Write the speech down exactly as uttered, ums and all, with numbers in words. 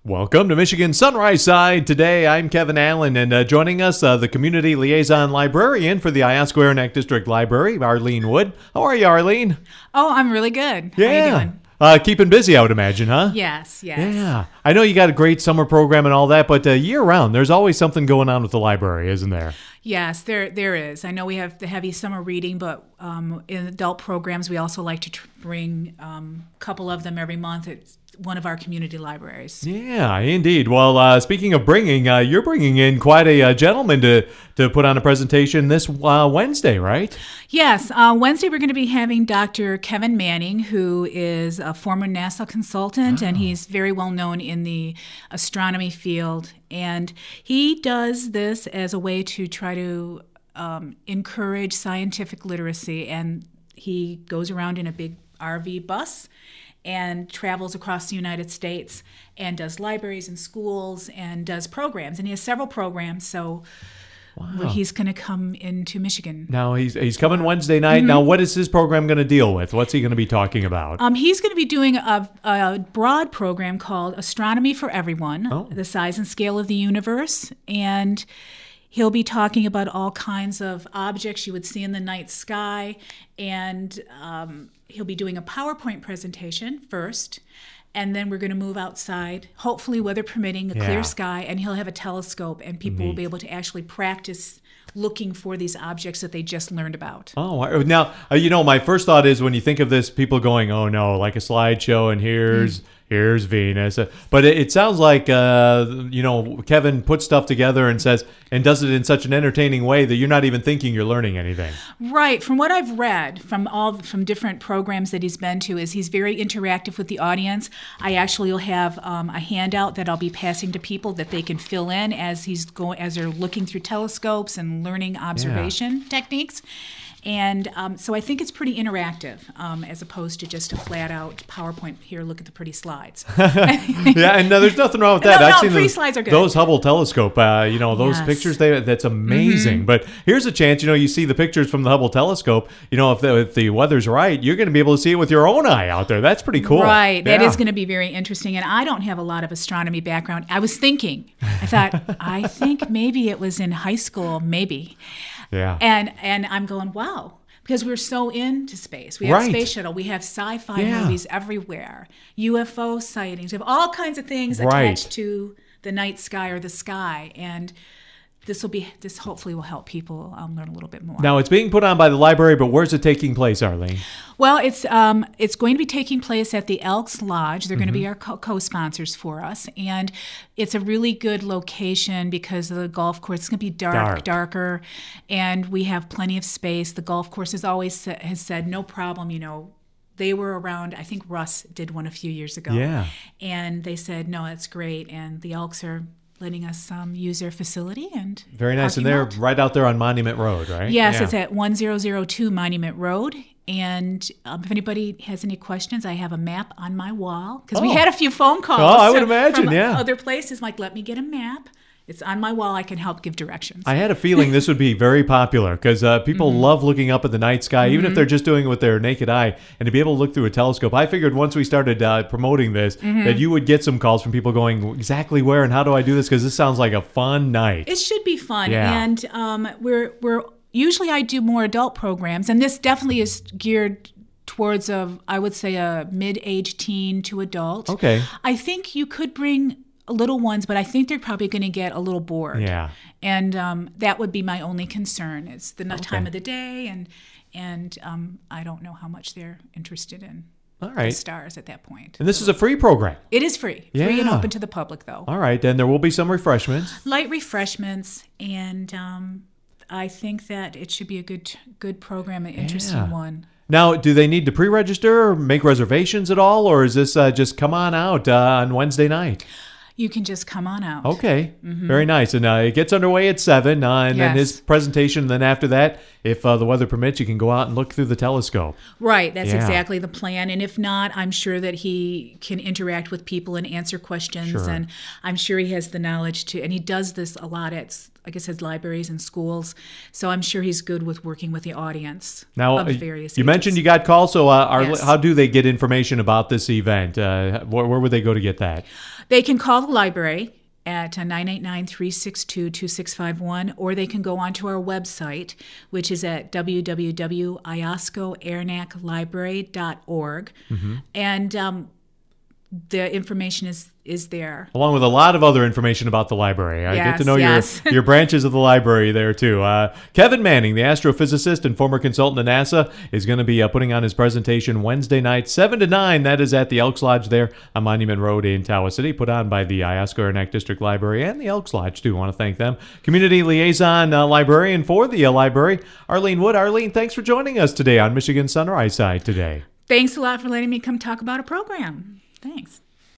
Welcome to Michigan Sunrise Side. Today, I'm Kevin Allen, and uh, joining us, uh, the Community Liaison Librarian for the Iosco-Aranek District Library, Arlene Wood. How are you, Arlene? Oh, I'm really good. Yeah. How are you doing? Uh, keeping busy, I would imagine, huh? Yes, yes. Yeah. I know you got a great summer program and all that, but uh, year-round, there's always something going on with the library, isn't there? Yes, there there is. I know we have the heavy summer reading, but um, in adult programs, we also like to tr- bring um, a couple of them every month at one of our community libraries. Yeah, indeed. Well, uh, speaking of bringing, uh, you're bringing in quite a uh, gentleman to, to put on a presentation this uh, Wednesday, right? Yes. Uh, Wednesday, we're going to be having Doctor Kevin Manning, who is a former NASA consultant, oh. and he's very well known in the astronomy field. And he does this as a way to try to um, encourage scientific literacy. And he goes around in a big R V bus and travels across the United States and does libraries and schools and does programs. And he has several programs, so wow. he's going to come into Michigan. Now, he's he's coming Wednesday night. Mm-hmm. Now, what is his program going to deal with? What's he going to be talking about? Um, he's going to be doing a, a broad program called Astronomy for Everyone, oh. the size and scale of the universe. And he'll be talking about all kinds of objects you would see in the night sky, and um, he'll be doing a PowerPoint presentation first, and then we're going to move outside, hopefully weather permitting, a yeah. clear sky, and he'll have a telescope, and people Neat. will be able to actually practice looking for these objects that they just learned about. Oh, now, uh, you know, my first thought is when you think of this, people going, oh, no, like a slideshow, and here's... Mm. Here's Venus. But it, it sounds like, uh, you know, Kevin puts stuff together and says, and does it in such an entertaining way that you're not even thinking you're learning anything. Right. From what I've read from all from different programs that he's been to is he's very interactive with the audience. I actually will have um, a handout that I'll be passing to people that they can fill in as he's going, as they're looking through telescopes and learning observation yeah. techniques. And um, so I think it's pretty interactive um, as opposed to just a flat-out PowerPoint, here, look at the pretty slides. yeah, and uh, there's nothing wrong with that. No, I've no, seen pretty those, slides are good. Those Hubble telescope, uh, you know, those yes. pictures, they, that's amazing. Mm-hmm. But here's a chance, you know, you see the pictures from the Hubble telescope, you know, if the, if the weather's right, you're going to be able to see it with your own eye out there. That's pretty cool. Right. That yeah. is going to be very interesting. And I don't have a lot of astronomy background. I was thinking, I thought, I think maybe it was in high school, maybe. Yeah. And And I'm going, wow. Because we're so into space. We have right. Space Shuttle. We have sci-fi yeah. movies everywhere. U F O sightings. We have all kinds of things right. attached to the night sky or the sky. And this will be this hopefully will help people um, learn a little bit more. Now, it's being put on by the library, but where's it taking place, Arlene? Well, it's um, it's going to be taking place at the Elks Lodge. They're mm-hmm. going to be our co- co-sponsors for us. And it's a really good location because of the golf course. It's going to be dark, dark, darker, and we have plenty of space. The golf course has always sa- has said, no problem, you know, they were around, I think Russ did one a few years ago. Yeah. And they said, no, that's great. And the Elks are letting us um, use their facility. And very nice. And they're out. right out there on Monument Road, right? Yes, yeah. it's at one thousand two Monument Road. And um, if anybody has any questions, I have a map on my wall. Because oh. we had a few phone calls. Oh, I would imagine, from yeah. other places, like, let me get a map. It's on my wall. I can help give directions. I had a feeling this would be very popular because uh, people mm-hmm. love looking up at the night sky, even mm-hmm. if they're just doing it with their naked eye, and to be able to look through a telescope. I figured once we started uh, promoting this mm-hmm. that you would get some calls from people going, exactly where and how do I do this? Because this sounds like a fun night. It should be fun. Yeah. And um, we're we're usually I do more adult programs, and this definitely is geared towards a, I would say, a mid-age teen to adult. Okay. I think you could bring little ones, but I think they're probably going to get a little bored. Yeah. And um, that would be my only concern. It's the okay. time of the day, and and um, I don't know how much they're interested in All right. the stars at that point. And this so, is a free program. It is free. Yeah. Free and open to the public, though. All right. Then there will be some refreshments. Light refreshments, and um, I think that it should be a good good program, an interesting yeah. one. Now, do they need to pre-register or make reservations at all, or is this uh, just come on out uh, on Wednesday night? You can just come on out. Okay. Mm-hmm. Very nice. And uh, it gets underway at seven, uh, and yes. then his presentation. And then after that, if uh, the weather permits, you can go out and look through the telescope. Right. That's yeah. exactly the plan. And if not, I'm sure that he can interact with people and answer questions. Sure. And I'm sure he has the knowledge to, and he does this a lot at, like I said, libraries and schools. So I'm sure he's good with working with the audience now, of various you ages. mentioned you got calls. So uh, are, yes. how do they get information about this event? Uh, where, where would they go to get that? They can call the library at nine eight nine, three six two, two six five one, or they can go onto our website, which is at w w w dot iosco aranac library dot org. Mm-hmm. And um, the information is is there. Along with a lot of other information about the library. I yes, get to know yes. your, your branches of the library there, too. Uh, Kevin Manning, the astrophysicist and former consultant at NASA, is going to be uh, putting on his presentation Wednesday night, seven to nine. That is at the Elks Lodge there on Monument Road in Tawas City, put on by the Iosco Aranac District Library and the Elks Lodge, too. I want to thank them. Community liaison uh, librarian for the uh, library, Arlene Wood. Arlene, thanks for joining us today on Michigan Sunrise Side today. Thanks a lot for letting me come talk about a program. Thanks.